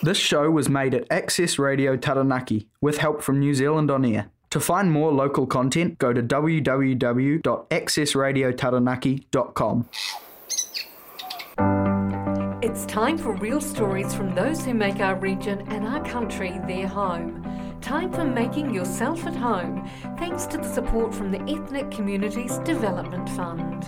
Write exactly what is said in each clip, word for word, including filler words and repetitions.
This show was made at Access Radio Taranaki with help from New Zealand On Air. To find more local content, go to w w w dot access radio taranaki dot com. It's time for real stories from those who make our region and our country their home. Time for making yourself at home, thanks to the support from the Ethnic Communities Development Fund.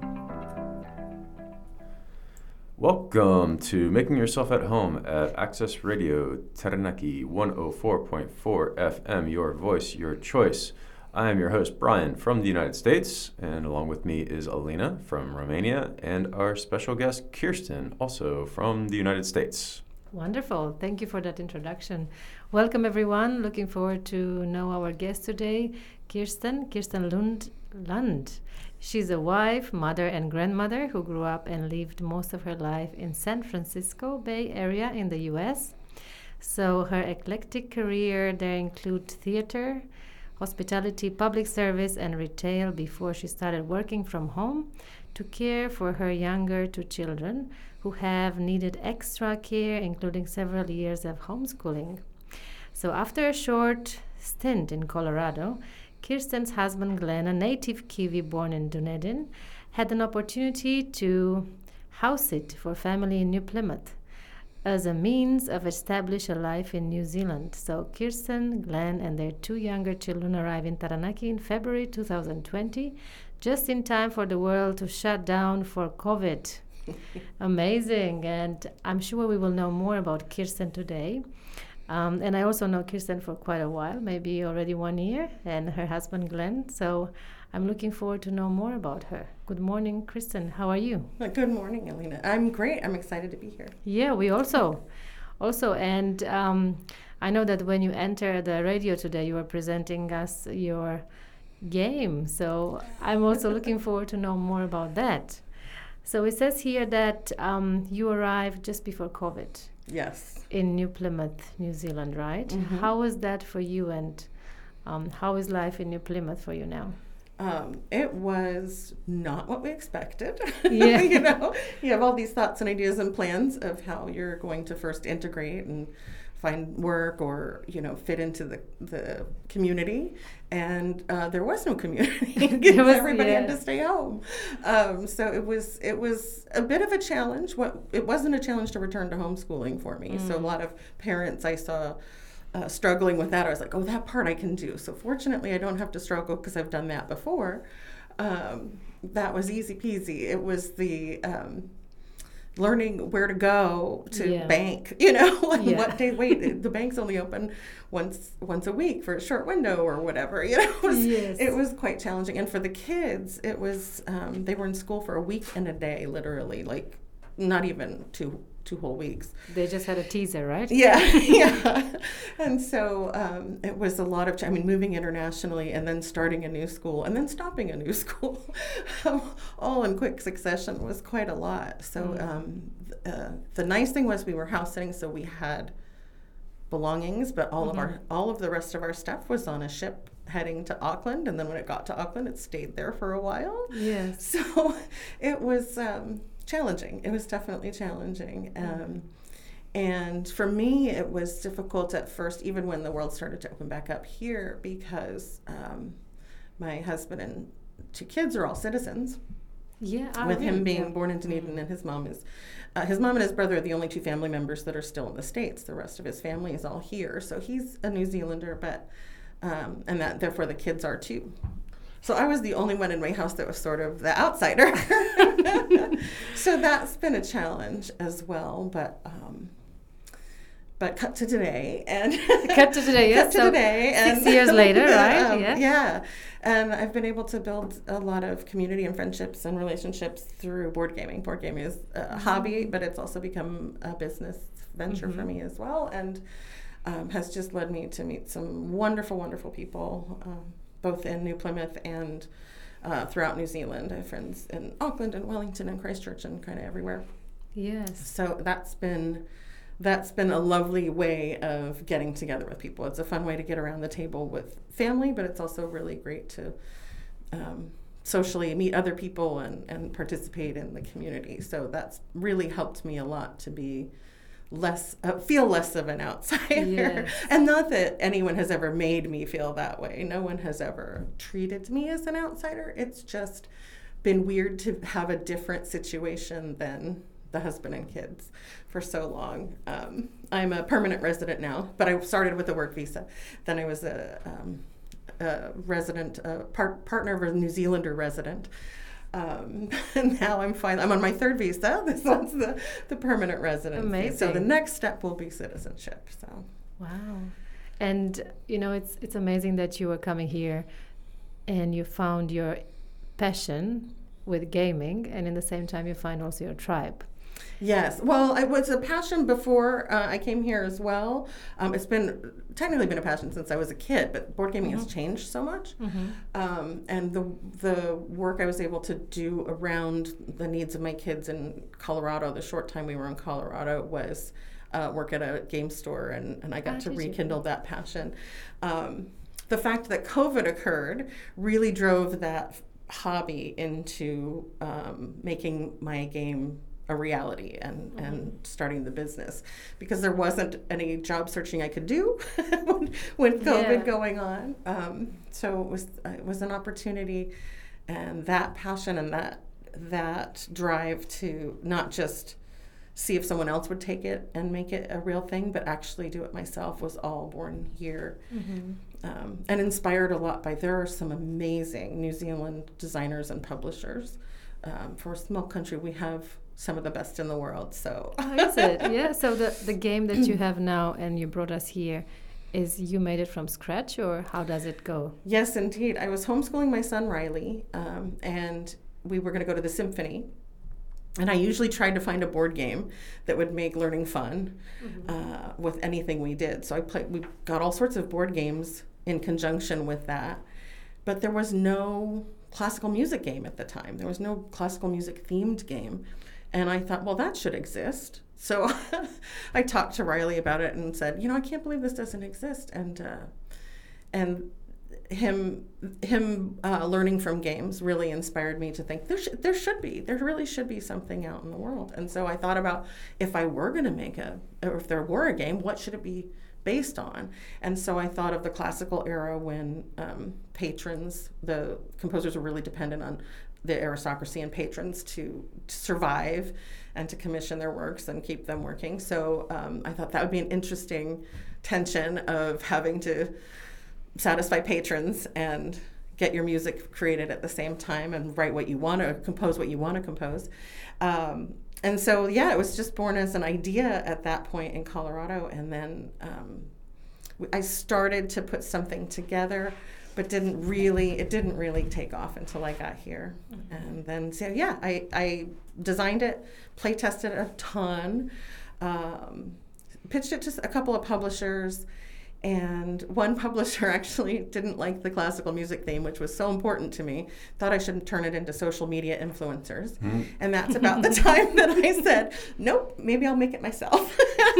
Welcome to Making Yourself at Home at Access Radio Taranaki one oh four point four F M, your voice, your choice. I am your host, Brian, from the United States, and along with me is Alina from Romania, and our special guest, Kirsten, also from the United States. Wonderful. Thank you for that introduction. Welcome, everyone. Looking forward to know our guest today, Kirsten, Kirsten Lund. Lund. She's a wife, mother, and grandmother who grew up and lived most of her life in San Francisco Bay Area in the U S. So her eclectic career there include theater, hospitality, public service, and retail before she started working from home to care for her younger two children who have needed extra care, including several years of homeschooling. So after a short stint in Colorado, Kirsten's husband Glenn, a native Kiwi born in Dunedin, had an opportunity to house sit for family in New Plymouth as a means of establish a life in New Zealand. So Kirsten, Glenn, and their two younger children arrived in Taranaki in February two thousand twenty, just in time for the world to shut down for COVID. Amazing, and I'm sure we will know more about Kirsten today. Um, and I also know Kirsten for quite a while, maybe already one year, and her husband Glenn. So I'm looking forward to know more about her. Good morning, Kirsten. How are you? Good morning, Alina. I'm great. I'm excited to be here. Yeah, we also. Also, and um, I know that when you enter the radio today, you are presenting us your game. So I'm also looking forward to know more about that. So it says here that um, you arrived just before COVID. Yes. In New Plymouth, New Zealand, right? Mm-hmm. How was that for you, and um, how is life in New Plymouth for you now? Um, it was not what we expected. Yeah. You know, you have all these thoughts and ideas and plans of how you're going to first integrate and find work or, you know, fit into the, the community. And uh, there was no community because was, everybody yeah. had to stay home. Um, so it was it was a bit of a challenge. What It wasn't a challenge to return to homeschooling for me. Mm. So a lot of parents I saw uh, struggling with that. I was like, oh, that part I can do. So fortunately, I don't have to struggle because I've done that before. Um, that was easy peasy. It was the... Um, learning where to go to yeah. bank, you know, like yeah. what day, wait, the bank's only open once once a week for a short window or whatever, you know. It was, yes. it was quite challenging. And for the kids, it was, um, they were in school for a week and a day, literally, like not even two two whole weeks. They just had a teaser, right? Yeah, yeah. And so um, it was a lot of, ch- I mean, moving internationally and then starting a new school and then stopping a new school, all in quick succession was quite a lot. So Mm. um, uh, the nice thing was we were house sitting, so we had belongings, but all Mm-hmm. of our, all of the rest of our stuff was on a ship heading to Auckland. And then when it got to Auckland, it stayed there for a while. Yes. So it was um, challenging. It was definitely challenging. Um, and for me, it was difficult at first, even when the world started to open back up here, because um, my husband and two kids are all citizens. Yeah. I With him really, being yeah. born in Dunedin, and his mom is, uh, his mom and his brother are the only two family members that are still in the States. The rest of his family is all here. So he's a New Zealander, but, um, and that therefore the kids are too. So I was the only one in my house that was sort of the outsider. So that's been a challenge as well, but um, but cut to today and cut to today, yes. cut to so today, six and years later, right? um, yeah. Yeah, and I've been able to build a lot of community and friendships and relationships through board gaming. Board gaming is a mm-hmm. hobby, but it's also become a business venture mm-hmm. for me as well, and um, has just led me to meet some wonderful, wonderful people. Um, both in New Plymouth and uh, throughout New Zealand. I have friends in Auckland and Wellington and Christchurch and kind of everywhere. Yes. So that's been that's been a lovely way of getting together with people. It's a fun way to get around the table with family, but it's also really great to um, socially meet other people and, and participate in the community. So that's really helped me a lot to be less uh, feel less of an outsider. Yes. And not that anyone has ever made me feel that way. No one has ever treated me as an outsider. It's just been weird to have a different situation than the husband and kids for so long. Um, I'm a permanent resident now, but I started with a work visa. Then I was a, um, a resident, a par- partner of a New Zealander resident. Um, and now I'm fine. I'm on my third visa. This one's the, the permanent residency. Amazing. So the next step will be citizenship. So Wow. And, you know, it's it's amazing that you were coming here and you found your passion with gaming, and in the same time you find also your tribe. yes, well, it was a passion before uh, I came here as well. Um, it's been technically been a passion since I was a kid, but board gaming Mm-hmm. has changed so much. Mm-hmm. Um, and the the work I was able to do around the needs of my kids in Colorado, the short time we were in Colorado, was uh, work at a game store, and, and I got Ah, to did you? rekindle that passion. Um, the fact that COVID occurred really drove that hobby into um, making my game a reality and, Mm-hmm. and starting the business, because there wasn't any job searching I could do when, with COVID Yeah. going on. Um, so it was it was an opportunity, and that passion and that that drive to not just see if someone else would take it and make it a real thing, but actually do it myself, was all born here. Mm-hmm. Um, and inspired a lot by, there are some amazing New Zealand designers and publishers. Um, for a small country, we have some of the best in the world. So How is it? Yeah. So the, the game that you have now and you brought us here, is you made it from scratch, or how does it go? yes, indeed. I was homeschooling my son Riley, um, and we were going to go to the symphony. And I usually tried to find a board game that would make learning fun uh, with anything we did. So I played. We got all sorts of board games in conjunction with that, but there was no classical music game at the time. There was no classical music themed game, and I thought, well, that should exist. So I talked to Riley about it and said, you know, I can't believe this doesn't exist. And uh, and him him uh, learning from games really inspired me to think there, sh- there should be there really should be something out in the world. And so I thought about, if I were going to make a, or if there were a game, what should it be based on? And so I thought of the classical era, when um, patrons, the composers, were really dependent on the aristocracy and patrons to, to survive and to commission their works and keep them working. So um, I thought that would be an interesting tension of having to satisfy patrons and get your music created at the same time, and write what you want to, compose what you want to compose. Um, and so, yeah, it was just born as an idea at that point in Colorado. And then um, I started to put something together, but didn't really, it didn't really take off until I got here. Mm-hmm. And then, so yeah, I, I designed it, play tested it a ton, um, pitched it to a couple of publishers. And one publisher actually didn't like the classical music theme, which was so important to me, thought I should turn it into social media influencers. Mm. And that's about the time that I said, nope, maybe I'll make it myself.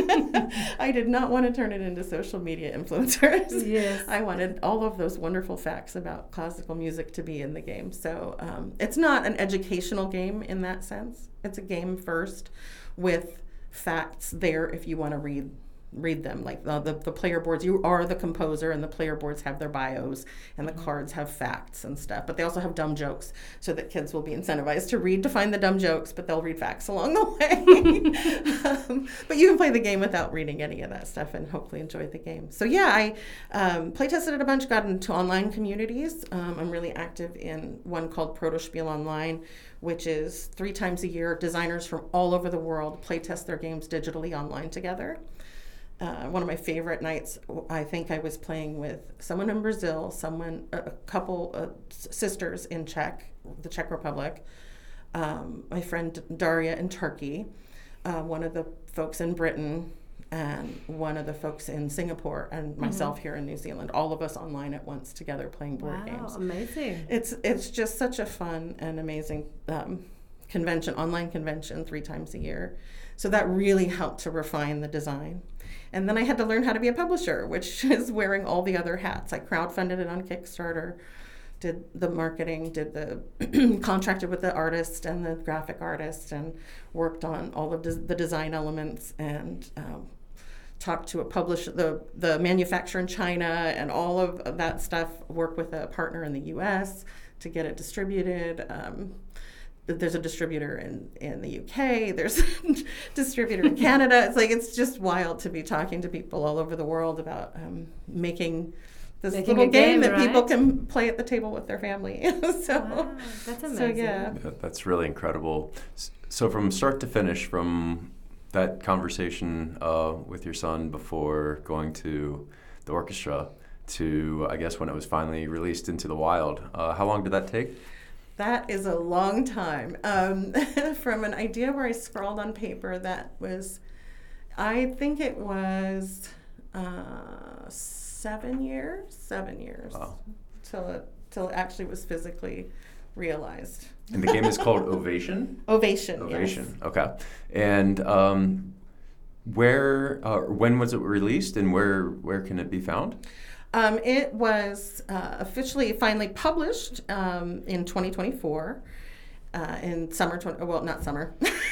I did not want to turn it into social media influencers. Yes. I wanted all of those wonderful facts about classical music to be in the game. So um, it's not an educational game in that sense. It's a game first with facts there if you want to read read them, like the, the the player boards. You are the composer, and the player boards have their bios, and the mm-hmm. cards have facts and stuff, but they also have dumb jokes, so that kids will be incentivized to read to find the dumb jokes, but they'll read facts along the way. um, but you can play the game without reading any of that stuff and hopefully enjoy the game. So yeah, I um, play tested it a bunch, got into online communities. um, I'm really active in one called Protospiel Online, which is three times a year designers from all over the world play test their games digitally online together. Uh, one of my favorite nights, I think I was playing with someone in Brazil, someone, a couple of sisters in Czech, the Czech Republic, um, my friend Daria in Turkey, uh, one of the folks in Britain, and one of the folks in Singapore, and myself mm-hmm. here in New Zealand. All of us online at once together playing board wow, games. Amazing! It's it's just such a fun and amazing um, convention, online convention, three times a year. So that really helped to refine the design. And then I had to learn how to be a publisher, which is wearing all the other hats. I crowdfunded it on Kickstarter, did the marketing, did the contracted with the artist and the graphic artist, and worked on all of the design elements, and um, talked to a publisher, the the manufacturer in China, and all of that stuff. Work with a partner in the U S to get it distributed. Um, there's a distributor in, in the U K. There's a distributor in Canada. It's like it's just wild to be talking to people all over the world about um, making this Making little a game, game, that people right? can play at the table with their family. so, Wow, that's amazing. so yeah. Yeah, that's really incredible. S- So from start to finish, from that conversation uh, with your son before going to the orchestra to, I guess, when it was finally released into the wild, uh, how long did that take? That is a long time. Um, from an idea where I scrawled on paper, that was, I think it was uh, seven years, seven years, Wow. till it till it actually was physically realized. And the game is called Ovation? Ovation. Ovation, Yes. okay. And um, where, uh, when was it released, and where, where can it be found? Um, it was uh, officially finally published um, in twenty twenty-four. Uh, in summer, twenty, well, not summer.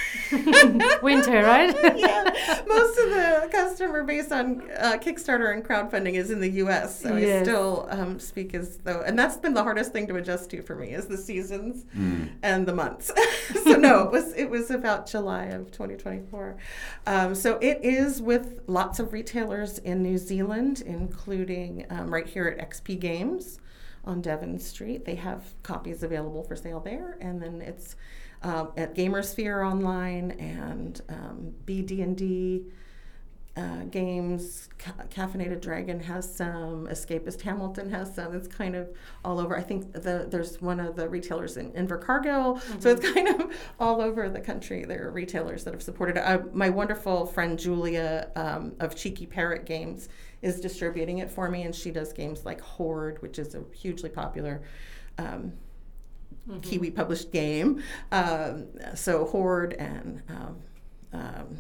Winter, right? Yeah, most of the customer base on uh, Kickstarter and crowdfunding is in the U S, so Yes. I still um, speak as though, and that's been the hardest thing to adjust to for me, is the seasons Mm. and the months. So no, it was it was about July of twenty twenty-four. Um, so it is with lots of retailers in New Zealand, including um, right here at X P Games on Devon Street. They have copies available for sale there, and then it's um, at Gamersphere online, and um, B D and D uh, Games. Ca- Caffeinated Dragon has some. Escapist Hamilton has some. It's kind of all over. I think the, there's one of the retailers in Invercargill, mm-hmm. so it's kind of all over the country. There are retailers that have supported it. I, my wonderful friend Julia um, of Cheeky Parrot Games is distributing it for me, and she does games like Horde, which is a hugely popular um, mm-hmm. Kiwi published game. Um, so Horde and um, um,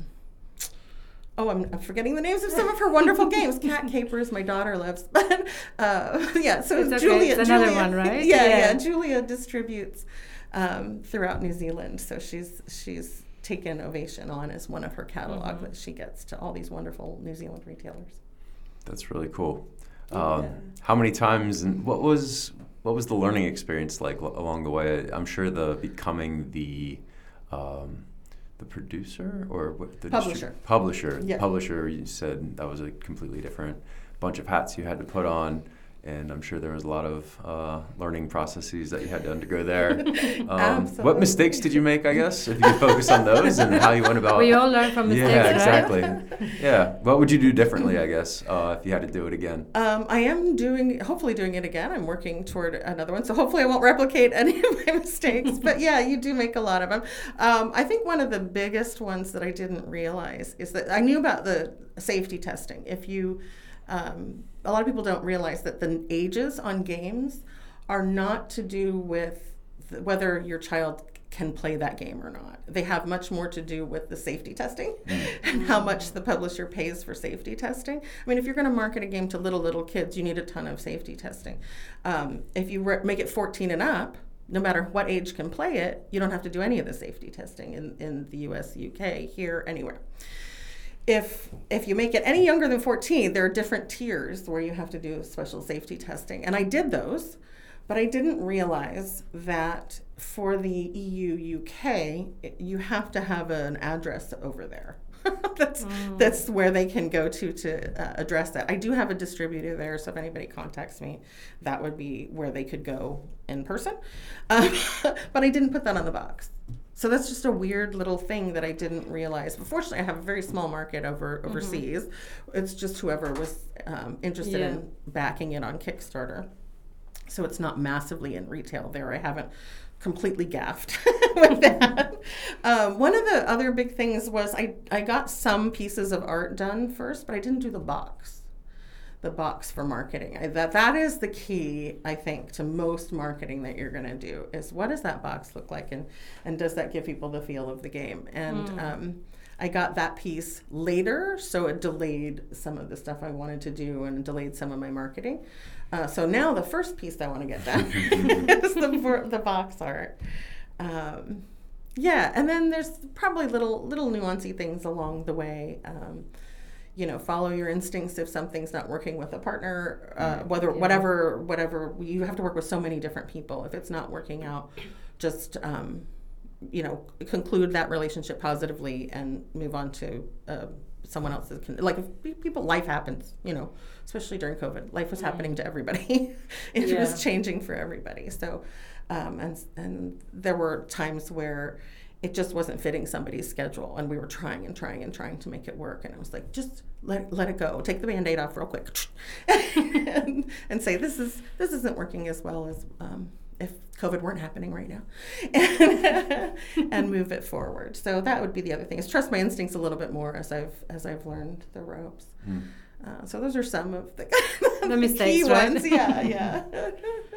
oh, I'm, I'm forgetting the names of some of her wonderful games. Cat Capers, my daughter loves, but uh, yeah. So It's okay. Julia, It's another Julia, one, right? Yeah, Yeah. yeah. Julia distributes um, throughout New Zealand, so she's she's taken Ovation on as one of her catalog Mm-hmm. that she gets to all these wonderful New Zealand retailers. That's really cool. Yeah. Um, how many times, and what was what was the learning experience like l- along the way? I'm sure the becoming the um, the producer or what the Publisher. distri- publisher, Yeah. publisher. You said that was a completely different bunch of hats you had to put on, and I'm sure there was a lot of uh, learning processes that you had to undergo there. Um, what Absolutely. mistakes did you make? I guess if you could focus on those and how you went about. We all learn from mistakes, yeah, right? exactly. Yeah. What would you do differently? I guess uh, if you had to do it again. Um, I am doing, hopefully doing it again. I'm working toward another one, so hopefully I won't replicate any of my mistakes. But yeah, you do make a lot of them. Um, I think one of the biggest ones that I didn't realize is that I knew about the safety testing. If you, um, a lot of people don't realize that the ages on games are not to do with the, whether your child can play that game or not. They have much more to do with the safety testing and how much the publisher pays for safety testing. I mean, if you're going to market a game to little, little kids, you need a ton of safety testing. Um, if you re- make it fourteen and up, no matter what age can play it, you don't have to do any of the safety testing in, in the U S, U K, here, anywhere. If if you make it any younger than fourteen, there are different tiers where you have to do special safety testing. And I did those, but I didn't realize that for the E U, U K, you have to have an address over there. that's Mm. that's where they can go to to uh, address that. I do have a distributor there, so if anybody contacts me, that would be where they could go in person. Um, but I didn't put that on the box. So that's just a weird little thing that I didn't realize. But fortunately, I have a very small market over overseas. Mm-hmm. It's just whoever was um, interested Yeah. in backing it on Kickstarter. So it's not massively in retail there. I haven't completely gaffed with that. Um, one of the other big things was I, I got some pieces of art done first, but I didn't do the box. The box for marketing. I, that that is the key, I think, to most marketing that you're going to do is what does that box look like, and and does that give people the feel of the game? And Mm. um, I got that piece later, so it delayed some of the stuff I wanted to do and delayed some of my marketing. Uh, so now the first piece I want to get done is the, the box art. Um, yeah, and then there's probably little little nuancy things along the way. Um, you know, follow your instincts if something's not working with a partner, uh, whether yeah. whatever whatever you have to work with so many different people. If it's not working out, just um, you know, conclude that relationship positively and move on to uh, someone else's. Like if people, life happens, you know, especially during COVID. Life was happening to everybody. It yeah. was changing for everybody. So, um, and and there were times where it just wasn't fitting somebody's schedule, and we were trying and trying and trying to make it work. And I was like, just let let it go. Take the Band-Aid off real quick, and, and say this is this isn't working as well as um, if COVID weren't happening right now, and, and move it forward. So that would be the other thing: is trust my instincts a little bit more as I've as I've learned the ropes. Hmm. Uh, so those are some of the, the, the mistakes, key right? ones. Yeah, yeah,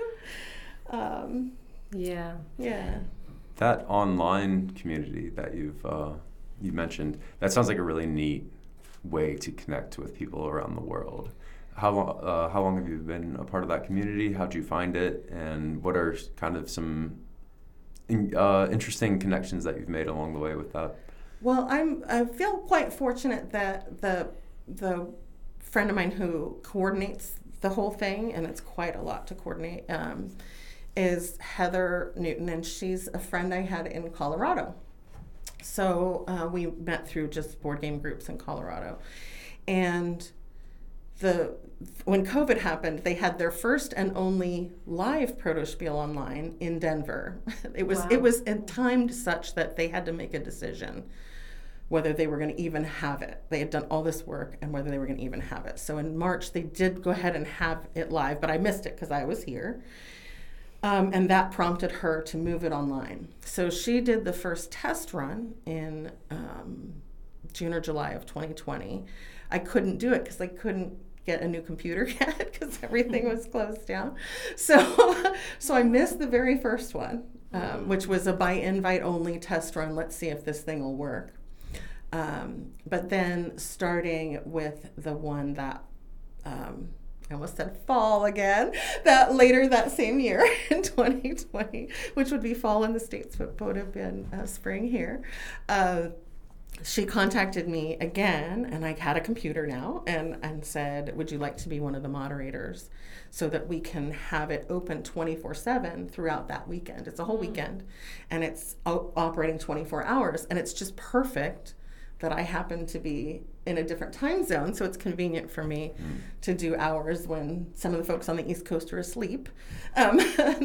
um, yeah, yeah. That online community that you've uh, you mentioned, that sounds like a really neat way to connect with people around the world. How long uh, how long have you been a part of that community? How'd you find it, and what are kind of some in, uh, interesting connections that you've made along the way with that? Well, I'm I feel quite fortunate that the the friend of mine who coordinates the whole thing, and it's quite a lot to coordinate. Um, is Heather Newton, and she's a friend I had in Colorado. So uh, we met through just board game groups in Colorado. And the when COVID happened, they had their first and only live Protospiel online in Denver. It was wow. it was timed such that they had to make a decision whether they were going to even have it. They had done all this work and whether they were going to even have it. So in March, they did go ahead and have it live, but I missed it because I was here. Um, and that prompted her to move it online. So she did the first test run in um, June or July of twenty twenty. I couldn't do it because I couldn't get a new computer yet because everything was closed down. So, so I missed the very first one, um, which was a by invite only test run. Let's see if this thing will work. Um, but then starting with the one that um, I almost said fall again, that later that same year in twenty twenty, which would be fall in the States, but would have been uh, spring here. Uh, she contacted me again, and I had a computer now, and, and said, would you like to be one of the moderators so that we can have it open twenty-four seven throughout that weekend? It's a whole mm. weekend, and it's o- operating twenty-four hours, and it's just perfect that I happen to be in a different time zone, so it's convenient for me mm. to do hours when some of the folks on the East Coast are asleep. Um,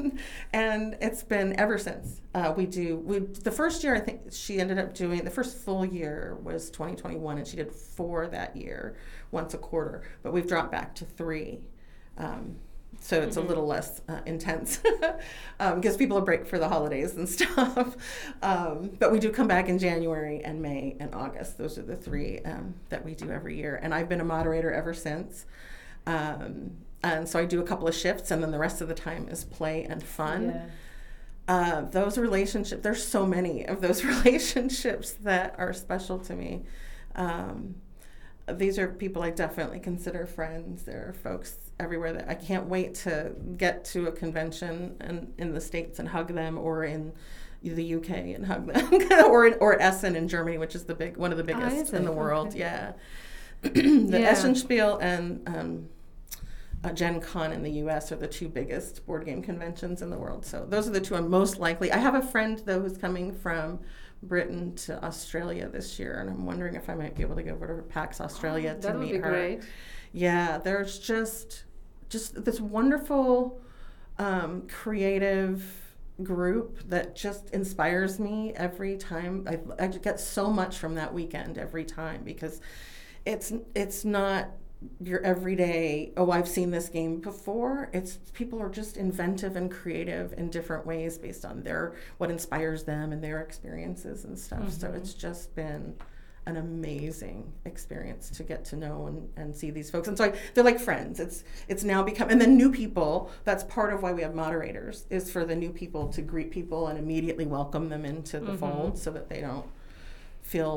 and it's been ever since. Uh, we do, we the first year I think she ended up doing, the first full year was twenty twenty-one, and she did four that year, once a quarter, but we've dropped back to three. Um, So it's mm-hmm. a little less uh, intense. um, gives people a break for the holidays and stuff. Um, but we do come back in January and May and August. Those are the three um, that we do every year. And I've been a moderator ever since. Um, and so I do a couple of shifts, and then the rest of the time is play and fun. Yeah. Uh, those relationships, there's so many of those relationships that are special to me. Um, these are people I definitely consider friends. There are folks everywhere that I can't wait to get to a convention and in the States and hug them, or in the U K and hug them, or in, or at Essen in Germany, which is the big one of the biggest oh, in the world. Okay. Yeah, the yeah. Essen Spiel and um, uh, Gen Con in the U S are the two biggest board game conventions in the world. So those are the two I'm most likely. I have a friend though who's coming from Britain to Australia this year, and I'm wondering if I might be able to go over to PAX Australia oh, to meet her. That would be great. Yeah, there's just just this wonderful um, creative group that just inspires me every time. I, I get so much from that weekend every time, because it's it's not your everyday, oh, I've seen this game before. It's people are just inventive and creative in different ways based on their what inspires them and their experiences and stuff. Mm-hmm. So it's just been an amazing experience to get to know and, and see these folks. And so I, they're like friends. It's it's now become, and then new people, that's part of why we have moderators, is for the new people to greet people and immediately welcome them into the mm-hmm. fold so that they don't feel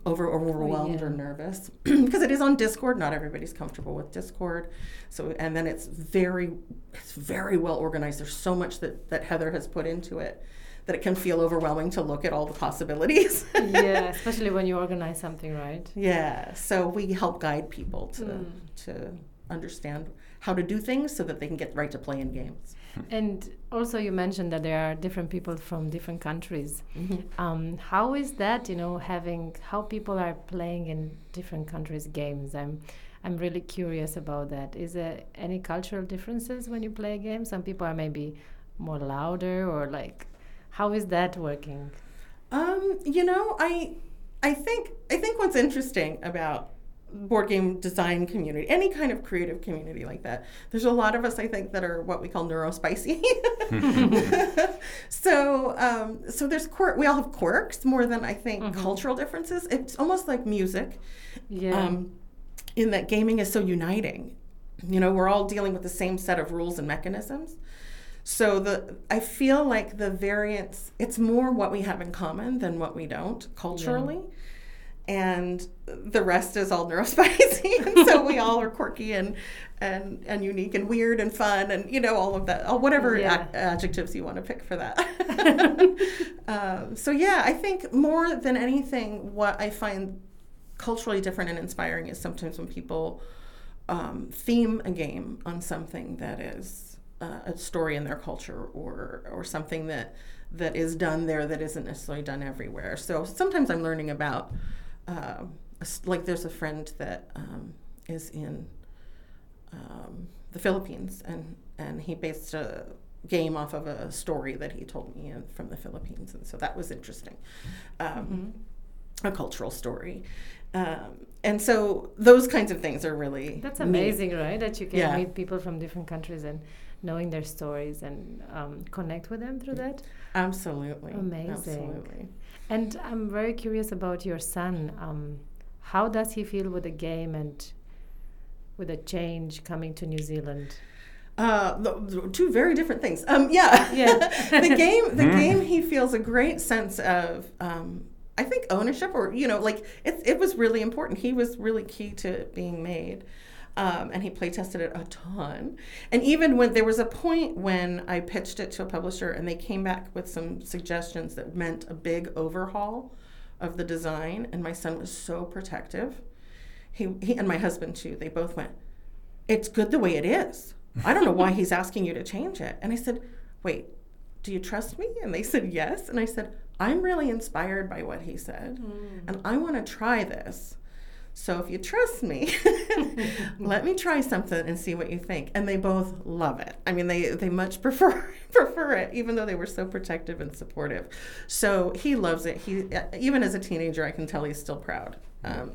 over overwhelmed Oh, yeah. or nervous because it is on Discord. Not everybody's comfortable with Discord. So and then it's very it's very well organized. There's so much that, that Heather has put into it that it can feel overwhelming to look at all the possibilities. Yeah, especially when you organize something, right? Yeah. So we help guide people to Mm. to understand how to do things so that they can get right to playing games. And also, you mentioned that there are different people from different countries. Um, how is that? You know, having how people are playing in different countries' games. I'm, I'm really curious about that. Is there any cultural differences when you play a game? Some people are maybe more louder, or like, how is that working? Um, you know, I I think I think what's interesting about board game design community, any kind of creative community like that, there's a lot of us I think that are what we call neurospicy. so um, so there's quirk. We all have quirks more than I think Mhm. cultural differences. It's almost like music. Yeah. Um, in that gaming is so uniting. You know, we're all dealing with the same set of rules and mechanisms. So the I feel like the variance, it's more what we have in common than what we don't culturally. And the rest is all neurospicy. And so we all are quirky and, and and unique and weird and fun and, you know, all of that, all whatever Yeah. a- adjectives you want to pick for that. um, so yeah, I think more than anything, what I find culturally different and inspiring is sometimes when people um, theme a game on something that is uh, a story in their culture or or something that that is done there that isn't necessarily done everywhere. So sometimes I'm learning about, uh, a s- like there's a friend that um, is in um, the Philippines, and, and he based a game off of a story that he told me in, from the Philippines, and so that was interesting. Um, a cultural story. Um, and so those kinds of things are really That's neat. amazing, right? That you can Yeah. meet people from different countries and knowing their stories and um, connect with them through that. Absolutely. Amazing. Absolutely. And I'm very curious about your son. Um, how does he feel with the game and with the change coming to New Zealand? Uh, the, the two very different things. Um, yeah. Yeah. the game, the game, he feels a great sense of, um, I think ownership, or, you know, like it, it was really important. He was really key to it being made. Um, and he play tested it a ton. And even when there was a point when I pitched it to a publisher and they came back with some suggestions that meant a big overhaul of the design, and my son was so protective. He, he and my husband too, they both went, "It's good the way it is. I don't know why he's asking you to change it." And I said, "Wait, do you trust me?" And they said yes. And I said, "I'm really inspired by what he said, Mm. and I want to try this. So if you trust me, let me try something and see what you think." And they both love it. I mean, they, they much prefer prefer it, even though they were so protective and supportive. So he loves it. He even as a teenager, I can tell he's still proud um,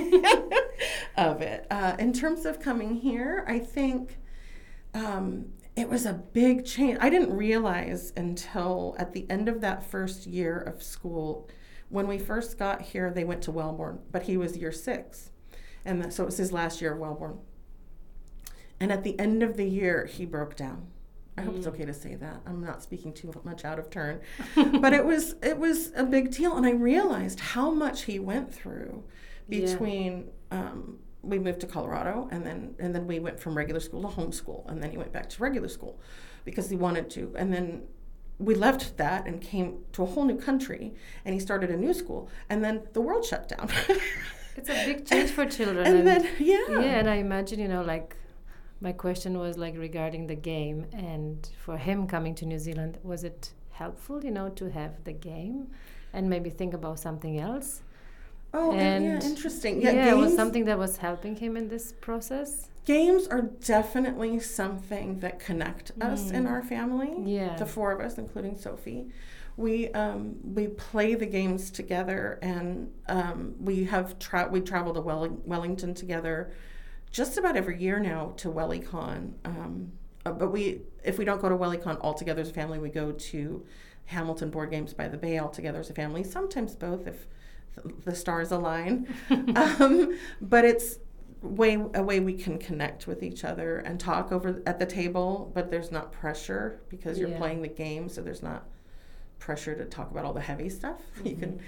of it. Uh, in terms of coming here, I think um, it was a big change. I didn't realize until at the end of that first year of school. When we first got here, they went to Wellborn, but he was year six. And so it was his last year of Wellborn. And at the end of the year, he broke down. I hope it's okay to say that. I'm not speaking too much out of turn. But it was it was a big deal. And I realized how much he went through between, yeah. um, we moved to Colorado, and then and then we went from regular school to homeschool. And then he went back to regular school because he wanted to. And then we left that and came to a whole new country, and he started a new school, and then the world shut down. It's a big change for children. And, and then, yeah. Yeah, and I imagine, you know, like, my question was, like, regarding the game, and for him coming to New Zealand, was it helpful, you know, to have the game and maybe think about something else? Oh, and yeah, interesting. Yeah, Yeah, it was games, something that was helping him in this process? games are definitely something that connect us in Mm. our family. Yeah. The four of us, including Sophie. We um, we play the games together, and um, we have tra- we travel to Welling- Wellington together just about every year now to WellyCon. Um, uh, but we if we don't go to WellyCon all together as a family, we go to Hamilton Board Games by the Bay all together as a family. Sometimes both if th- the stars align. um, but it's way a way we can connect with each other and talk over at the table, but there's not pressure because you're Yeah. playing the game, so there's not pressure to talk about all the heavy stuff. Mm-hmm. You can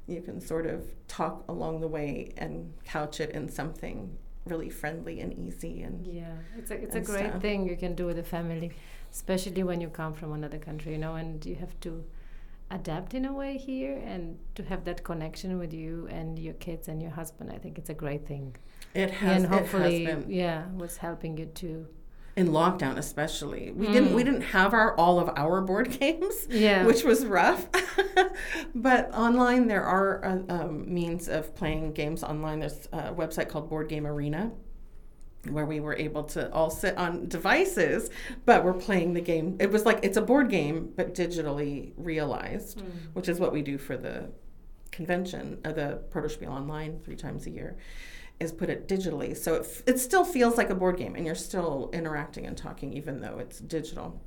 you can sort of talk along the way and couch it in something really friendly and easy. And yeah, it's a it's a and great stuff. thing you can do with a family, especially when you come from another country, you know, and you have to adapt in a way here, and to have that connection with you and your kids and your husband. I think it's a great thing. It has, and hopefully, it has been. yeah, was helping you too. In lockdown, especially, we Mm. didn't we didn't have our all of our board games, Yeah. which was rough. But online, there are uh, um, means of playing games online. There's a website called Board Game Arena, where we were able to all sit on devices, but we're playing the game. It was like it's a board game, but digitally realized, Mm. which is what we do for the convention, uh, the Protospiel Online, three times a year, is put it digitally. So it, f- it still feels like a board game, and you're still interacting and talking, even though it's digital.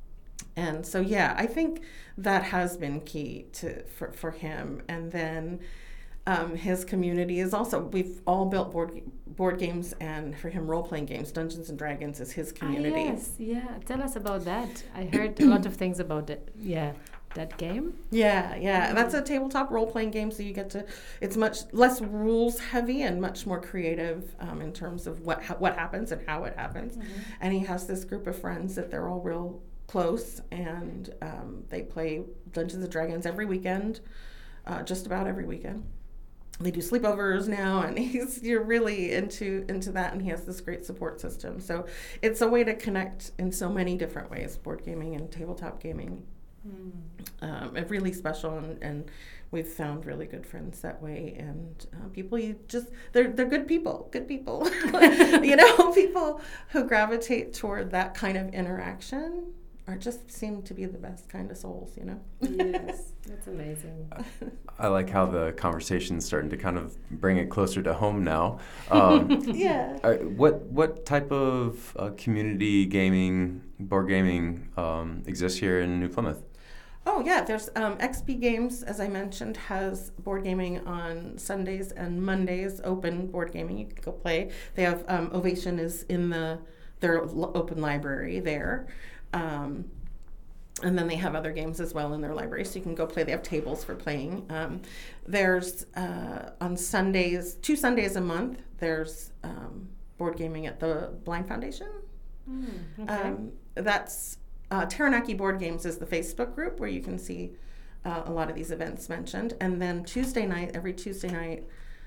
And so, yeah, I think that has been key to for, for him. And then um, his community is also, we've all built board board games, and for him, role-playing games. Dungeons and Dragons is his community. Ah, yes, yeah. Tell us about that. I heard a lot of things about it. Yeah, that game. Yeah, yeah. That's a tabletop role-playing game, so you get to, it's much less rules heavy and much more creative um, in terms of what ha- what happens and how it happens. Mm-hmm. And he has this group of friends that they're all real close, and um, they play Dungeons and Dragons every weekend, uh, just about every weekend. They do sleepovers now, and he's you're really into into that, and he has this great support system. So it's a way to connect in so many different ways, board gaming and tabletop gaming. Mm. Um, it's really special, and, and we've found really good friends that way, and uh, people you just they're they're good people good people you know, people who gravitate toward that kind of interaction are just seem to be the best kind of souls, you know. Yes, that's amazing. I like how the conversation's starting to kind of bring it closer to home now. Um, Yeah. uh, what what type of uh, community gaming, board gaming um, exists here in New Plymouth? Oh, yeah, there's um, X P Games, as I mentioned, has board gaming on Sundays and Mondays, open board gaming. You can go play. They have um, Ovation is in the their l- open library there. Um, and then they have other games as well in their library, so you can go play. They have tables for playing. Um, there's, uh, on Sundays, two Sundays a month, there's um, board gaming at the Blind Foundation. Mm, okay. Um, that's uh, Taranaki Board Games is the Facebook group where you can see uh, a lot of these events mentioned. And then Tuesday night, every Tuesday night,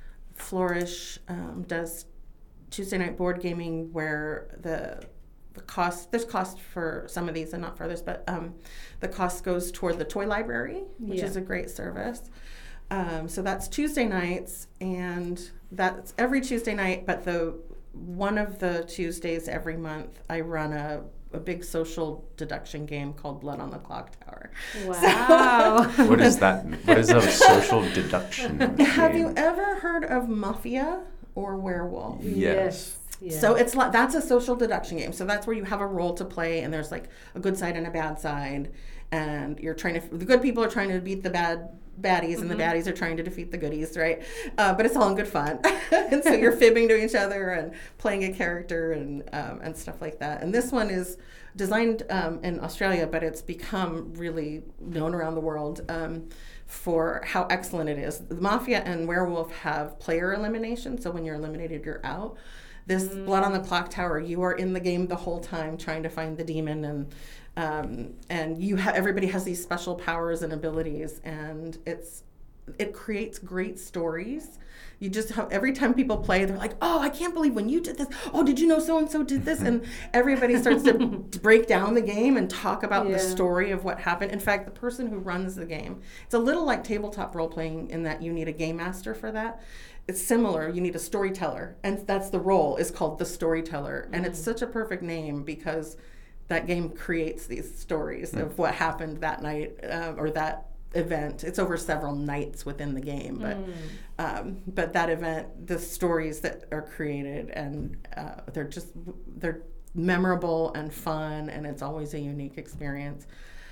Flourish um, does Tuesday night board gaming, where the the cost there's cost for some of these and not for others, but um, the cost goes toward the toy library, which Yeah. is a great service. Um, so that's Tuesday nights, and that's every Tuesday night. But the one of the Tuesdays every month, I run a, a big social deduction game called Blood on the Clock Tower. Wow. What is that? What is a social deduction Have game? you ever heard of Mafia or Werewolf? Yes. Yeah. So it's like that's a social deduction game. So that's where you have a role to play, and there's like a good side and a bad side, and you're trying to. The good people are trying to beat the bad baddies, and the baddies are trying to defeat the goodies, right? Uh, but it's all in good fun, and so you're fibbing to each other and playing a character and um, and stuff like that. And this one is designed um, in Australia, but it's become really known around the world. Um, for how excellent it is. The Mafia and Werewolf have player elimination, so when you're eliminated, you're out. This mm. Blood on the Clock Tower, you are in the game the whole time trying to find the demon, and um, and you ha- everybody has these special powers and abilities, and it's it creates great stories. You just have, every time people play, they're like, oh, I can't believe when you did this. Oh, did you know so-and-so did this? And everybody starts to break down the game and talk about Yeah. the story of what happened. In fact, the person who runs the game, it's a little like tabletop role-playing in that you need a game master for that. It's similar. You need a storyteller. And that's the role, is called the storyteller. And it's such a perfect name because that game creates these stories mm. of what happened that night uh, or that event. It's over several nights within the game, but mm. um, but that event, the stories that are created, and uh, they're just they're memorable and fun, and it's always a unique experience.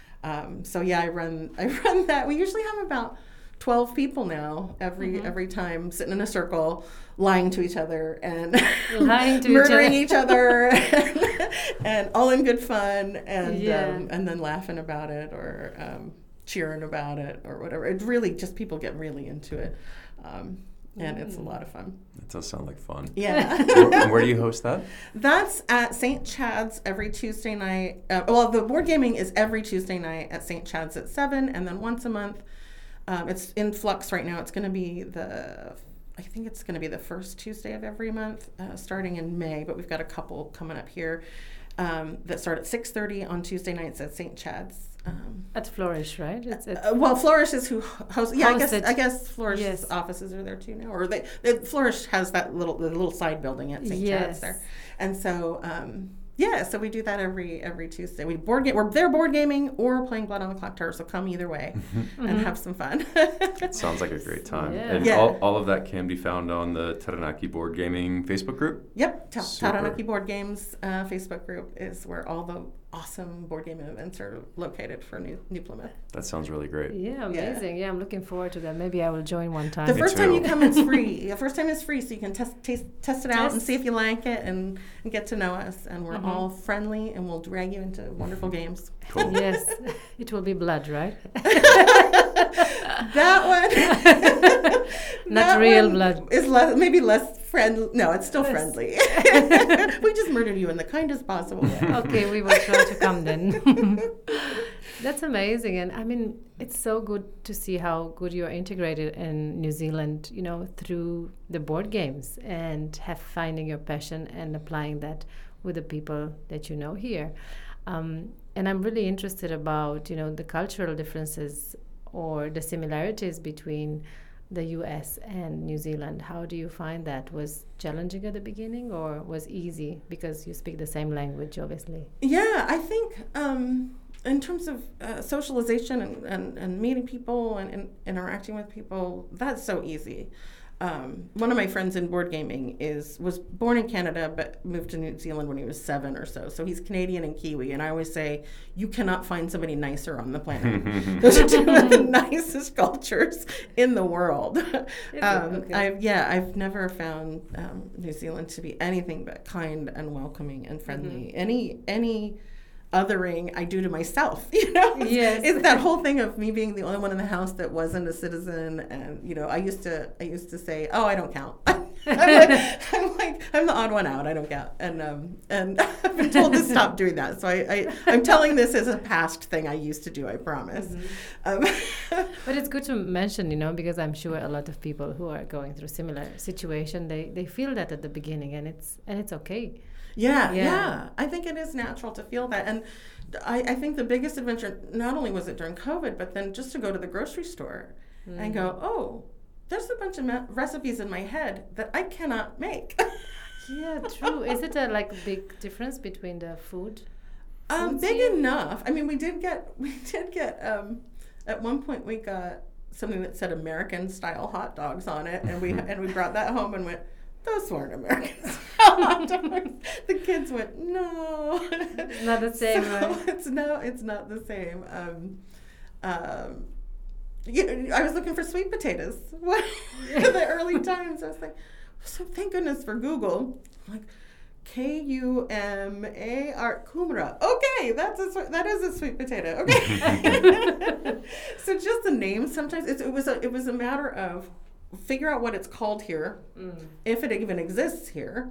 Um, so yeah, I run I run that. We usually have about twelve people now every mm-hmm. every time, sitting in a circle, lying to each other and lying to murdering each each other, and, and all in good fun, and yeah. um, and then laughing about it, or um, cheering about it or whatever. It really just people get really into it. Um, and mm. it's a lot of fun. That does sound like fun. Yeah. And where do you host that? That's at Saint Chad's every Tuesday night. Uh, well, the board gaming is every Tuesday night at Saint Chad's at seven, and then once a month. Um, it's in flux right now. It's going to be the, I think it's going to be the first Tuesday of every month, uh, starting in May. But we've got a couple coming up here um, that start at six thirty on Tuesday nights at Saint Chad's. Um, at Flourish, right? It's, it's uh, well, Flourish is who hosts. Yeah, I guess it. I guess Flourish's yes. offices are there too now, or they, they Flourish has that little the little side building at Saint Yes. Chad's there, and so. Um, Yeah, so we do that every every Tuesday. We board game. We're there board gaming or playing Blood on the Clock Tower. So come either way Mm-hmm. and have some fun. Sounds like a great time. Yeah. And Yeah. all, all of that can be found on the Taranaki Board Gaming Facebook group? Yep, Ta- Super. Taranaki Board Games uh, Facebook group is where all the awesome board game events are located for New, New Plymouth. That sounds really great. Yeah, amazing. Yeah. I'm looking forward to that. Maybe I will join one time. The Me first time too. you come, it's free. The first time is free, so you can test taste, test it out and Test. see if you like it and, and get to know us. And we're Mhm. all friendly, and we'll drag you into wonderful games. Cool. Yes, it will be blood, right? That one, Not that real one blood. is less, maybe less friendly. No, it's still Less. friendly. We just murdered you in the kindest possible way. Okay, we will try to come then. That's amazing. And I mean, it's so good to see how good you're integrated in New Zealand, you know, through the board games and have finding your passion and applying that with the people that you know here. Um, and I'm really interested about, you know, the cultural differences or the similarities between the U S and New Zealand. How do you find that? Was challenging at the beginning or was easy because you speak the same language, obviously? Yeah, I think um, in terms of uh, socialization and, and, and meeting people and, and interacting with people, that's so easy. Um, one of my friends in board gaming is was born in Canada but moved to New Zealand when he was seven or so. So he's Canadian and Kiwi, and I always say you cannot find somebody nicer on the planet. Those are two of the nicest cultures in the world. Um, Okay. I've yeah, I've never found um, New Zealand to be anything but kind and welcoming and friendly. Mm-hmm. Any any. othering I do to myself, you know? Yes. It's that whole thing of me being the only one in the house that wasn't a citizen. And, you know, I used to, I used to say, oh, I don't count. I'm, like, I'm like, I'm the odd one out. I don't count. And, um, and I've been told to stop doing that. So I, I, I'm telling this as a past thing I used to do, I promise. Mm-hmm. Um, But it's good to mention, you know, because I'm sure a lot of people who are going through similar situation, they, they feel that at the beginning, and it's and it's okay. Yeah, Yeah. yeah, I think it is natural to feel that. And I, I think the biggest adventure, not only was it during COVID, but then just to go to the grocery store Mm. and go, oh, there's a bunch of me- recipes in my head that I cannot make. Yeah, true. Is it a like big difference between the food? um, foods big here? enough. I mean, we did get, we did get, um, at one point we got something that said American style hot dogs on it. And we, and we brought that home and went, those weren't American style hot dogs. The kids went, no. Not the same, So right? it's no, it's not the same. Um, um, yeah, I was looking for sweet potatoes in the early times. I was like, so thank goodness for Google. I'm like, K U M A R kumara. Okay, that's a swe- that is a sweet potato. Okay. So just the name sometimes it's, it was a it was a matter of figure out what it's called here, Mm. if it even exists here,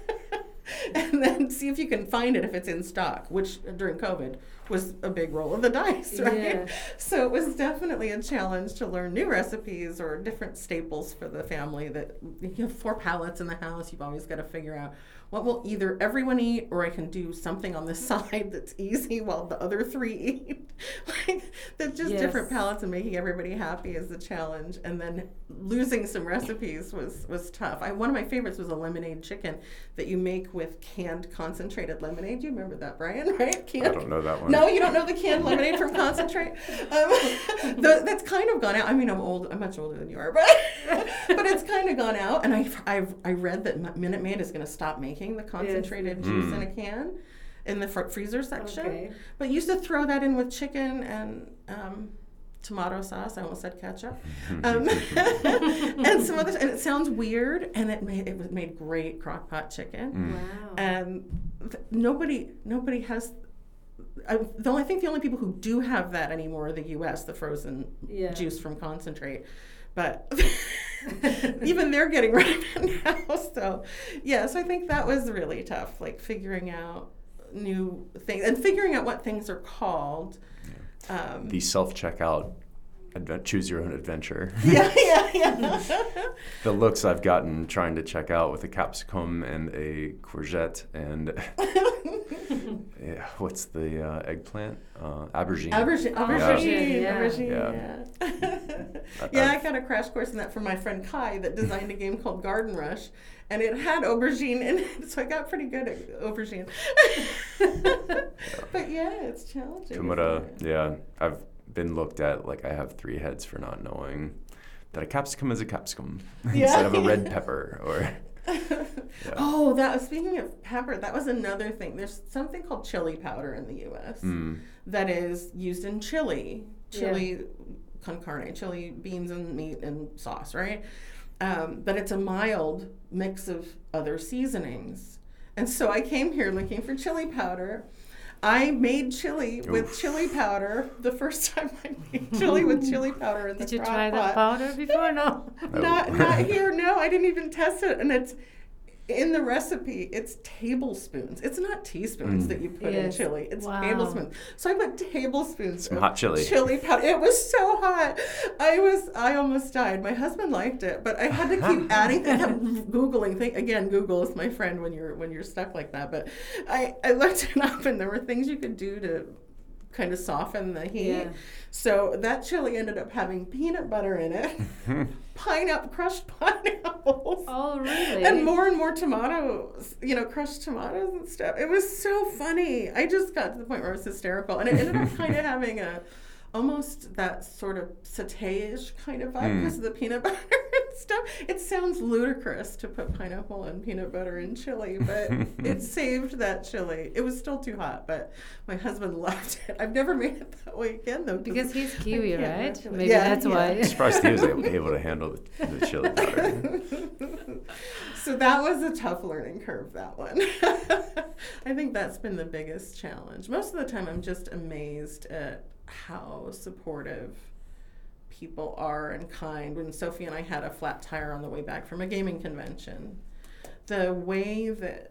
and then see if you can find it if it's in stock, which during COVID was a big roll of the dice, right? Yeah. So it was definitely a challenge to learn new recipes or different staples for the family that you have four pallets in the house. You've always got to figure out what will either everyone eat or I can do something on the side that's easy while the other three eat. Like, that's just Yes. different palettes and making everybody happy is the challenge. And then losing some recipes was, was tough. I, one of my favorites was a lemonade chicken that you make with canned concentrated lemonade. Do you remember that, Brian? Right? Canned I don't know that one. No, you don't know the canned lemonade from concentrate? Um, th- that's kind of gone out. I mean, I'm old. I'm much older than you are, but but it's kind of gone out. And I I've I read that Minute Maid is going to stop making the concentrated Yes. juice Mm. in a can in the fr- freezer section. Okay. But you used to throw that in with chicken and um, tomato sauce. I almost said ketchup. Um, and some other. And it sounds weird, and it made it was made great crock pot chicken. Mm. Wow. And th- nobody nobody has I, the only, I think the only people who do have that anymore are the U S, the frozen Yeah. juice from concentrate. But even they're getting rid of it now. So, yeah, so I think that was really tough, like figuring out new things and figuring out what things are called. Yeah. Um, The self-checkout, adve- choose your own adventure. yeah, yeah, yeah. The looks I've gotten trying to check out with a capsicum and a courgette and yeah, what's the uh, eggplant? Uh, aubergine. Aubergine, Yeah. aubergine, Yeah. aubergine, Yeah. yeah. Yeah, I got a crash course in that from my friend Kai that designed a game called Garden Rush, and it had aubergine in it, so I got pretty good at aubergine. But yeah, it's challenging. Kumara, isn't it? yeah, I've been looked at like I have three heads for not knowing that a capsicum is a capsicum Yeah. instead of a red pepper or. Yeah. Oh, that was speaking of pepper. That was another thing. There's something called chili powder in the U S Mm. that is used in chili, chili Yeah. con carne, chili beans and meat and sauce, right? Um, but it's a mild mix of other seasonings. And so I came here looking for chili powder. I made chili with Oof. chili powder the first time I made chili with chili powder in the Did you crock try pot. that powder before? No. Not not here, no. I didn't even test it, and it's in the recipe. It's tablespoons. It's not teaspoons Mm. that you put Yes. in chili. It's Wow. tablespoons. So I put tablespoons Some of hot chili. chili powder. It was so hot. I was I almost died. My husband liked it, but I had to keep adding. I kept googling. Think again. Google is my friend when you're when you're stuck like that. But I I looked it up, and there were things you could do to kind of soften the heat. Yeah. So that chili ended up having peanut butter in it, pineapple, crushed pineapples, Oh, really? and more and more tomatoes, you know, crushed tomatoes and stuff. It was so funny. I just got to the point where it was hysterical. And it ended up kind of having a, almost that sort of satay-ish kind of vibe Mm. because of the peanut butter and stuff. It sounds ludicrous to put pineapple and peanut butter in chili, but it saved that chili. It was still too hot, but my husband loved it. I've never made it that way again, though. Because he's Kiwi, I can't right? imagine it. Maybe Yeah, that's yeah. why. I'm surprised he was able able to handle the, the chili powder. So that was a tough learning curve, that one. I think that's been the biggest challenge. Most of the time, I'm just amazed at how supportive people are and kind. When Sophie and I had a flat tire on the way back from a gaming convention, the way that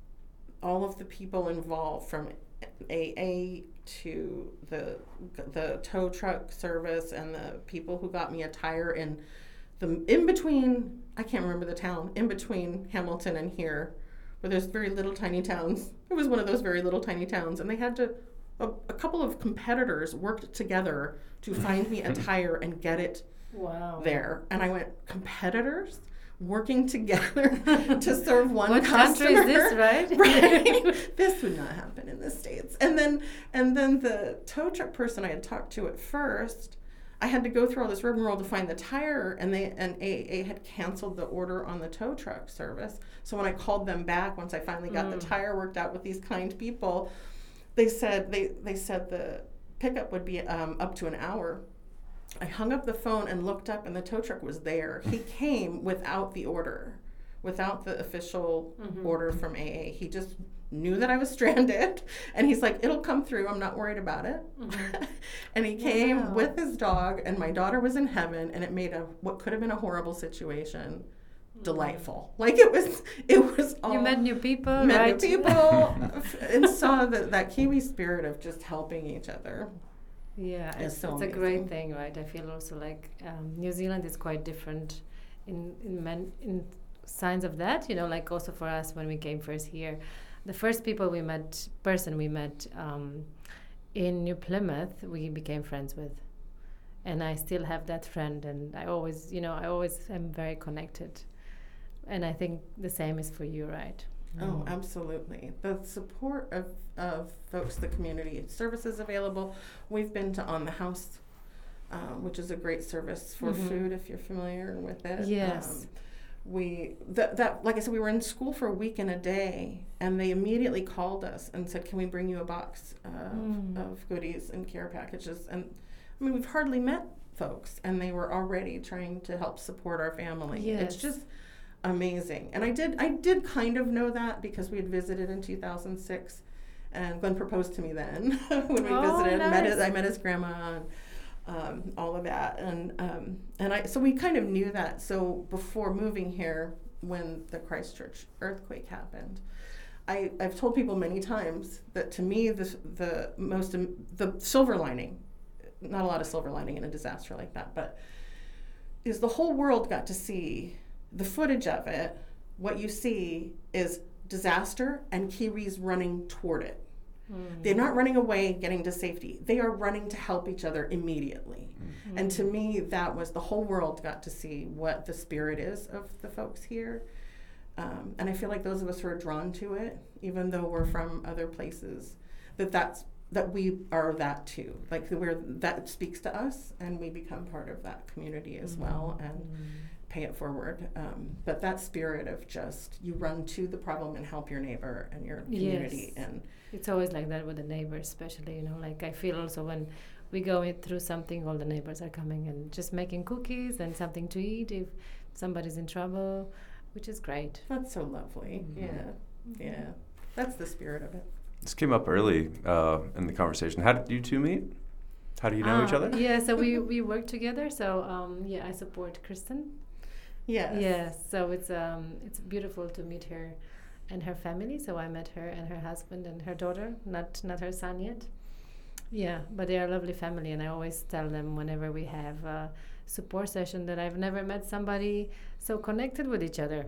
all of the people involved, from A A to the the tow truck service and the people who got me a tire in the in between, I can't remember the town, in between Hamilton and here, where there's very little tiny towns. It was one of those very little tiny towns, and they had to, a, a couple of competitors worked together to find me a tire and get it Wow. there. And I went, competitors working together to serve one What customer? country is this, right? Right. This would not happen in the States. And then and then the tow truck person I had talked to at first, I had to go through all this rigmarole to find the tire, and they and A A had canceled the order on the tow truck service. So when I called them back, once I finally got Mm. the tire worked out with these kind people, they said they, they said the pickup would be um, up to an hour. I hung up the phone and looked up, and the tow truck was there. He came without the order, without the official Mhm. order from A A. He just knew that I was stranded, and he's like, it'll come through. I'm not worried about it. Mhm. And he came Wow. with his dog, and my daughter was in heaven, and it made a what could have been a horrible situation delightful. Like it was, it was all You met new people, met right? new people, and saw that that Kiwi spirit of just helping each other. Yeah, It's it's, so it's a amazing. great thing, right? I feel also like um, New Zealand is quite different in in, man, in signs of that. You know, like also for us when we came first here, the first people we met, person we met um, in New Plymouth, we became friends with, and I still have that friend, and I always, you know, I always am very connected, and I think the same is for you, right? Oh, absolutely. The support of, of folks, the community services available. We've been to On the House, um, which is a great service for Mhm. food if you're familiar with it. Yes. Um, we that, that like I said, we were in school for a week and a day, and they immediately called us and said, "Can we bring you a box of, Mm. of goodies and care packages?" And I mean, we've hardly met folks, and they were already trying to help support our family. It's Yes. just amazing. And I did I did kind of know that because we had visited in two thousand six, And Glenn proposed to me then when we Oh, visited. Met nice. his, I met his grandma and um, all of that. And um, and I so we kind of knew that. So before moving here, when the Christchurch earthquake happened, I, I've told people many times that to me the the most the silver lining, not a lot of silver lining in a disaster like that, but is the whole world got to see the footage of it. What you see is disaster and Kiwis running toward it. Mm. They're not running away, getting to safety. They are running to help each other immediately. Mm. And to me, that was the whole world got to see what the spirit is of the folks here. Um, and I feel like those of us who are drawn to it, even though we're from other places, that that's that we are that too. Like we're that speaks to us, and we become part of that community as mm. well, and mm. pay it forward. Um, but that spirit of just you run to the problem and help your neighbor and your community, yes. and it's always like that with the neighbors, especially. You know, like I feel also when we go in through something, all the neighbors are coming and just making cookies and something to eat if somebody's in trouble. Which is great. That's so lovely. Mm-hmm. Yeah, yeah. That's the spirit of it. This came up early uh, in the conversation. How did you two meet? How do you know uh, each other? Yeah, so we, we work together. So um, yeah, I support Kristen. Yes. Yes. So it's um it's beautiful to meet her and her family. So I met her and her husband and her daughter, not not her son yet. Yeah, but they are a lovely family, and I always tell them whenever we have a support session that I've never met somebody so connected with each other.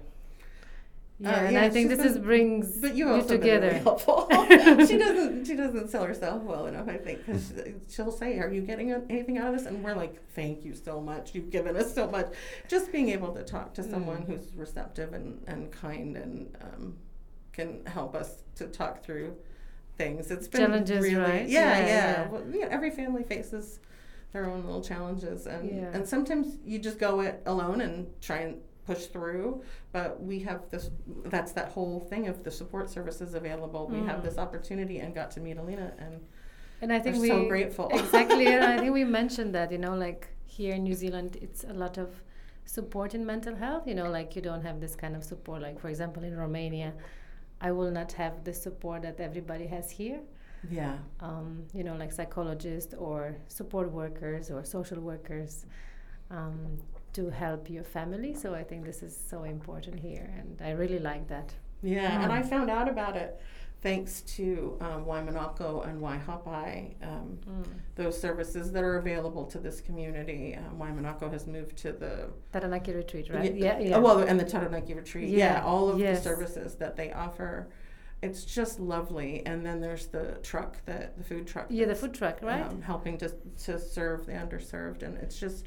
Yeah, uh, and yeah, I think this been, is brings but you, you also together. Been really helpful. she doesn't she doesn't sell herself well enough, I think, because she'll say, "Are you getting anything out of this?" And we're like, "Thank you so much. You've given us so much." Just being able to talk to someone mm. who's receptive and, and kind and um, can help us to talk through things. It's been challenges, really, right? Yeah, yeah. yeah. yeah. Well, yeah. Every family faces their own little challenges, and yeah. and sometimes you just go it alone and try and push through. But we have this. That's that whole thing of the support services available. Mm. We have this opportunity and got to meet Alina, and and I think we're we so grateful. Exactly, and I think we mentioned that, you know, like here in New Zealand, it's a lot of support in mental health. You know, like you don't have this kind of support. Like for example, in Romania, I will not have the support that everybody has here. Yeah. Um, you know, like psychologists or support workers or social workers um, to help your family. So I think this is so important here, and I really like that. Yeah, mm. and I found out about it thanks to um, Waimanako and Waihapai, um, mm. those services that are available to this community. Um, Waimanako has moved to the Taranaki retreat, right? Yeah, yeah. yeah. Well, and the Taranaki retreat. Yeah, yeah all of yes. the services that they offer. It's just lovely. And then there's the truck, that the food truck. Yeah, the food truck, right? Um, helping to to serve the underserved, and it's just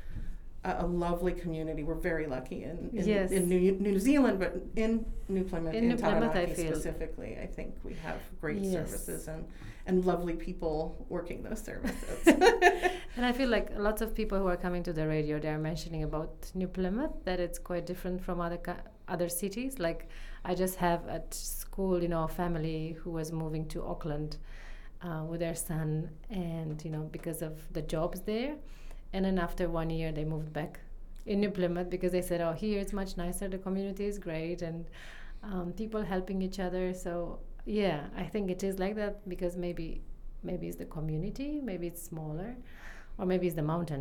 a, a lovely community. We're very lucky in in, yes. in New, New Zealand, but in New Plymouth, in, in New Plymouth, Taranaki I feel. specifically, I think we have great yes. services and and lovely people working those services. And I feel like lots of people who are coming to the radio, they are mentioning about New Plymouth, that it's quite different from other ca- other cities. Like I just have at school, you know, a family who was moving to Auckland uh, with their son, and you know, because of the jobs there, and then after one year they moved back in New Plymouth because they said, oh, here it's much nicer, the community is great, and um, people helping each other. So yeah, I think it is like that because maybe maybe it's the community, maybe it's smaller, or maybe it's the mountain.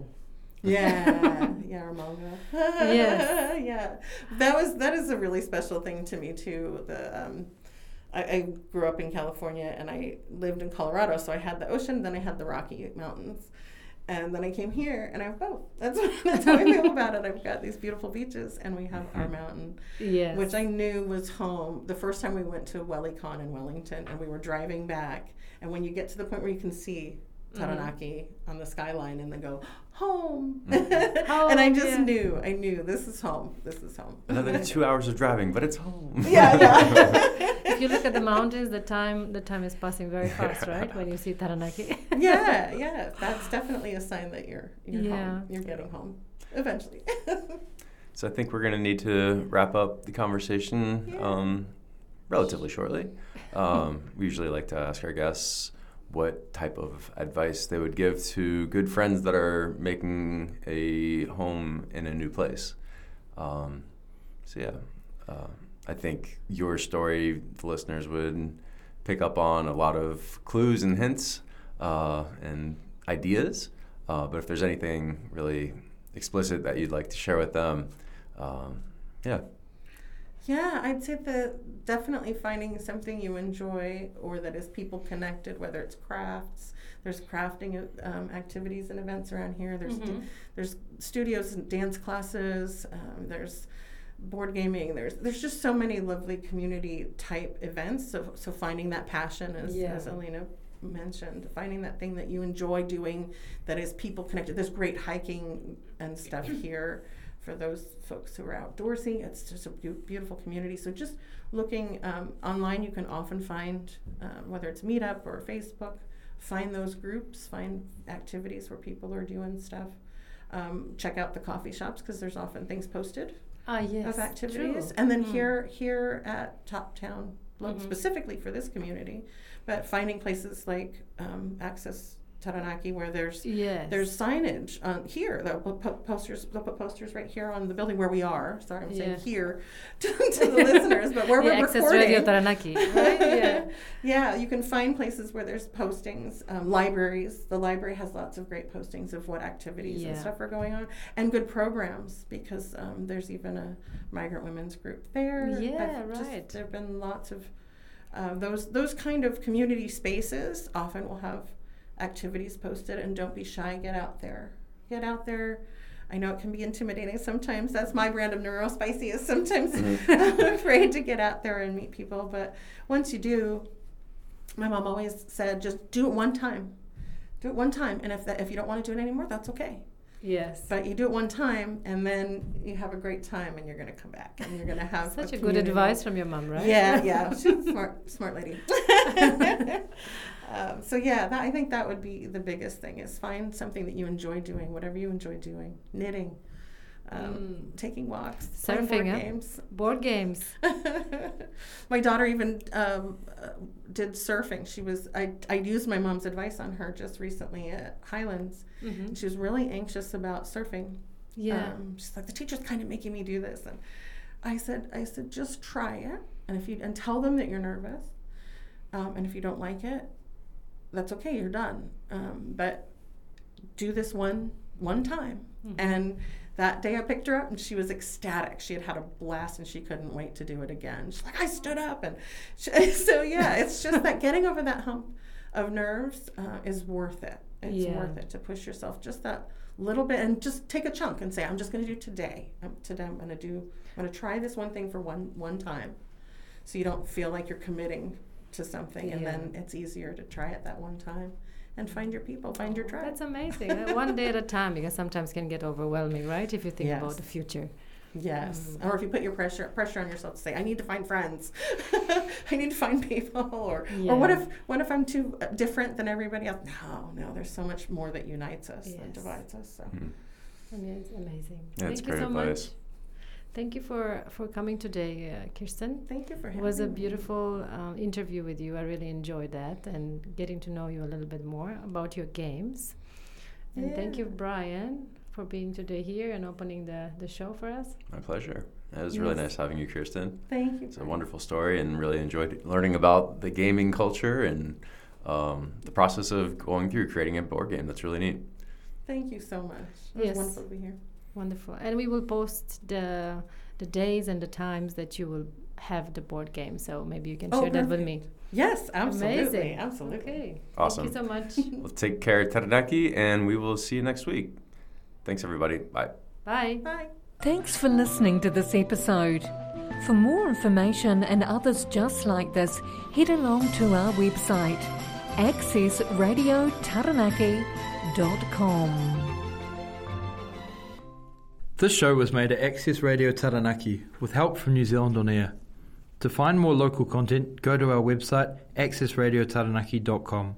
Yeah, yeah, Ramonga. Yes. Yeah, that was that is a really special thing to me too. The um, I, I grew up in California and I lived in Colorado, so I had the ocean, then I had the Rocky Mountains, and then I came here and I have both. That's that's how I feel about it. I've got these beautiful beaches and we have mm-hmm. our mountain, yes. which I knew was home. The first time we went to WellyCon in Wellington, and we were driving back, and when you get to the point where you can see Taranaki mm. on the skyline and then go home, mm. home and I just yeah. knew I knew this is home this is home another two hours of driving, but it's home. Yeah, yeah. If you look at the mountains, the time the time is passing very fast, right, when you see Taranaki. yeah yeah that's definitely a sign that you're you're yeah. home you're getting home eventually. So I think we're going to need to wrap up the conversation yeah. um, relatively shortly. Um, we usually like to ask our guests what type of advice they would give to good friends that are making a home in a new place. Um, so yeah, uh, I think your story, the listeners would pick up on a lot of clues and hints uh, and ideas. Uh, but if there's anything really explicit that you'd like to share with them, um, yeah. Yeah, I'd say that definitely finding something you enjoy or that is people connected, whether it's crafts. There's crafting um, activities and events around here. There's Mm-hmm. d- there's studios and dance classes. Um, there's board gaming. There's there's just so many lovely community type events. So so finding that passion, as Yeah. as Alina mentioned, finding that thing that you enjoy doing that is people connected. There's great hiking and stuff here for those folks who are outdoorsy. It's just a be- beautiful community. So just looking um, online, you can often find, um, whether it's Meetup or Facebook, find those groups, find activities where people are doing stuff. Um, check out the coffee shops because there's often things posted Ah, yes. of activities. True. And then Mm. here here at Top Town, look Mhm. specifically for this community, but finding places like um, Access Taranaki where there's Yes. there's signage on here. They'll put posters. They'll put posters right here on the building where we are. Sorry, I'm saying Yeah. here to, to the listeners, but where yeah, we're Access recording. Radio Taranaki, right? Yeah. Yeah, you can find places where there's postings. Um, libraries. The library has lots of great postings of what activities and Yeah. stuff are going on, and good programs because um, there's even a migrant women's group there. Yeah, I've just- right. There've been lots of uh, those those kind of community spaces. Often will have activities posted, and don't be shy. Get out there. Get out there. I know it can be intimidating sometimes. That's my brand of neurospicy is sometimes I'm afraid to get out there and meet people. But once you do, my mom always said, just do it one time. Do it one time. And if that, if you don't want to do it anymore, that's okay. Yes. But you do it one time, and then you have a great time, and you're going to come back, and you're going to have Such a, good community. advice from your mom, right? Yeah, yeah. She's a smart, smart lady. um, so yeah, that, I think that would be the biggest thing is find something that you enjoy doing, whatever you enjoy doing. Knitting, um, Mm. taking walks, playing Surfing, board huh? games. Board games. My daughter even um, uh, did surfing. She was I I used my mom's advice on her just recently at Highlands. Mm-hmm. She was really anxious about surfing. Yeah. Um, she's like, the teacher's kind of making me do this, and I said, I said, just try it, and if you and tell them that you're nervous, um, and if you don't like it, that's okay. You're done. Um, but do this one one time, Mhm. and that day I picked her up, and she was ecstatic. She had had a blast, and she couldn't wait to do it again. She's like, I stood up, and she, so yeah, it's just that getting over that hump of nerves uh, is worth it. It's Yeah. worth it to push yourself just that little bit, and just take a chunk and say, I'm just going to do today. Um, today I'm going to do. I'm going to try this one thing for one one time, so you don't feel like you're committing to something, and Yeah. then it's easier to try it that one time, and find your people, find your tribe. That's amazing. Uh, One day at a time, because sometimes can get overwhelming, right? If you think Yes. about the future. Yes, Mm. or if you put your pressure pressure on yourself to say, I need to find friends, I need to find people, or or what Yeah. if what if I'm too uh, different than everybody else? No, no, there's so much more that unites us than Yes. divides us. So Mhm. I mean, it's amazing. Yeah, it's Thank you great so advice. much. Thank you for, for coming today, uh, Kirsten. thank you for It having was a me. beautiful um, interview with you. I really enjoyed that and getting to know you a little bit more about your games. And thank you, Yeah. Brian, for being today here and opening the, the show for us. My pleasure. It was really Yes. nice having you, Kirsten. Thank you. It's a wonderful story, and really enjoyed learning about the gaming culture and um, the process of going through creating a board game. That's really neat. Thank you so much. It was Yes. wonderful to be here. Wonderful. And we will post the the days and the times that you will have the board game. So maybe you can Oh, share that with perfect. me. Yes, absolutely, Amazing. absolutely. Okay. Awesome. Thank you so much. Well, take care, Taranaki, and we will see you next week. Thanks, everybody. Bye. Bye. Bye. Thanks for listening to this episode. For more information and others just like this, head along to our website, access radio taranaki dot com. This show was made at Access Radio Taranaki with help from New Zealand On Air. To find more local content, go to our website access radio taranaki dot com.